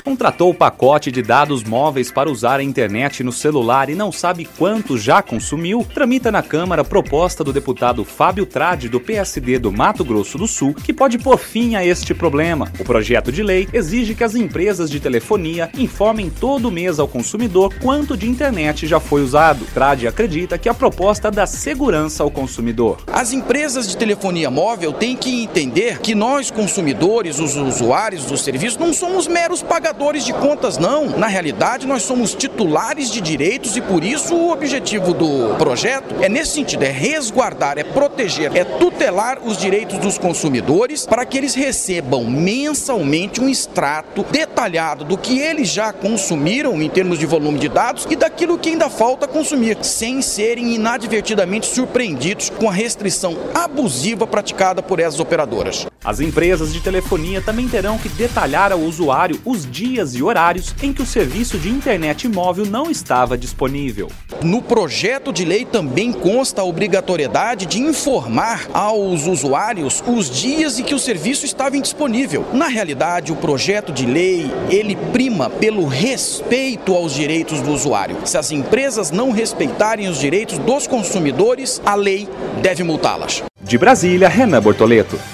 Contratou o pacote de dados móveis para usar a internet no celular e não sabe quanto já consumiu? Tramita na Câmara proposta do deputado Fábio Tradi, do PSD do Mato Grosso do Sul, que pode pôr fim a este problema. O projeto de lei exige que as empresas de telefonia informem todo mês ao consumidor quanto de internet já foi usado. Tradi acredita que a proposta dá segurança ao consumidor. As empresas de telefonia móvel têm que entender que nós, consumidores, os usuários do serviço, não somos meros pagadores de contas, não. Na realidade, nós somos titulares de direitos e, por isso, o objetivo do projeto é nesse sentido, é resguardar, é proteger, é tutelar os direitos dos consumidores para que eles recebam mensalmente um extrato detalhado do que eles já consumiram em termos de volume de dados e daquilo que ainda falta consumir, sem serem inadvertidamente surpreendidos com a restrição abusiva praticada por essas operadoras. As empresas de telefonia também terão que detalhar ao usuário os dias e horários em que o serviço de internet móvel não estava disponível. No projeto de lei também consta a obrigatoriedade de informar aos usuários os dias em que o serviço estava indisponível. Na realidade, o projeto de lei, ele prima pelo respeito aos direitos do usuário. Se as empresas não respeitarem os direitos dos consumidores, a lei deve multá-las. De Brasília, Renan Bortoleto.